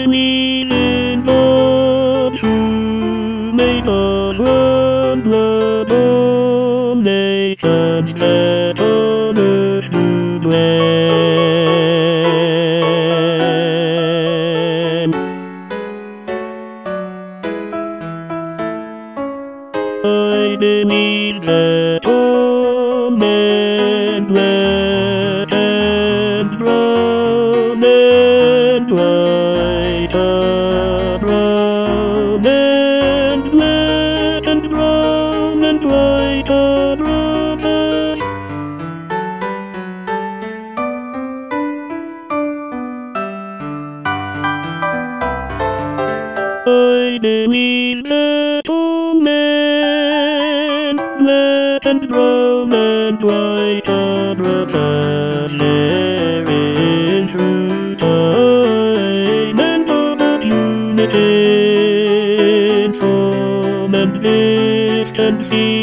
enemies involved who make us run the donations that others do blame. Enemies that torment, let and drown and light and drown and let and drown and light and drown us. Enemies that torment, let and drown and light and drown us. There in true time and opportunity, from and distant sea.